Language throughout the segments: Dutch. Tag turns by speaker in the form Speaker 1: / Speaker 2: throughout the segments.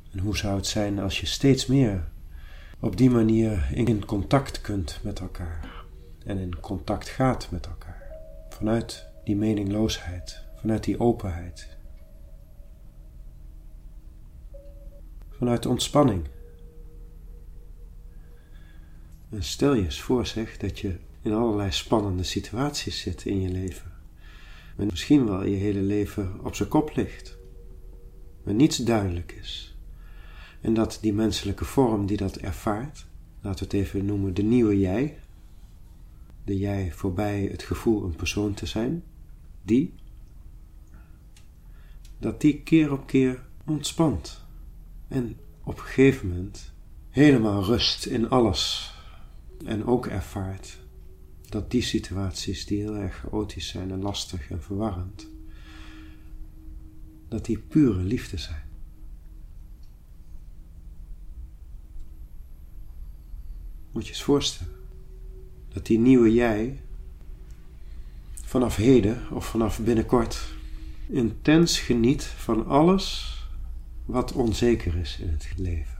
Speaker 1: En hoe zou het zijn als je steeds meer op die manier in contact kunt met elkaar en in contact gaat met elkaar, vanuit die meningloosheid, vanuit die openheid, vanuit ontspanning. En stel je eens voor, zeg, dat je in allerlei spannende situaties zit in je leven. En misschien wel je hele leven op zijn kop ligt. Maar niets duidelijk is. En dat die menselijke vorm die dat ervaart, laten we het even noemen de nieuwe jij. De jij voorbij het gevoel een persoon te zijn. Dat die keer op keer ontspant. En op een gegeven moment helemaal rust in alles. En ook ervaart dat die situaties die heel erg chaotisch zijn en lastig en verwarrend, dat die pure liefde zijn. Moet je eens voorstellen dat die nieuwe jij vanaf heden of vanaf binnenkort intens geniet van alles wat onzeker is in het leven.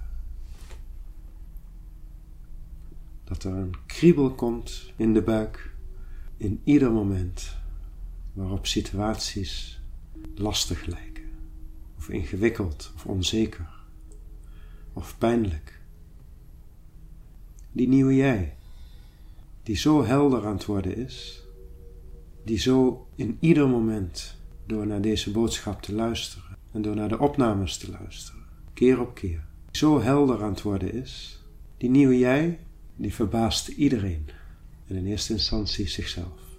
Speaker 1: Dat er een kriebel komt in de buik in ieder moment waarop situaties lastig lijken, of ingewikkeld, of onzeker, of pijnlijk. Die nieuwe jij, die zo helder aan het worden is, die zo in ieder moment, door naar deze boodschap te luisteren en door naar de opnames te luisteren, keer op keer, zo helder aan het worden is, die nieuwe jij, die verbaast iedereen en in eerste instantie zichzelf.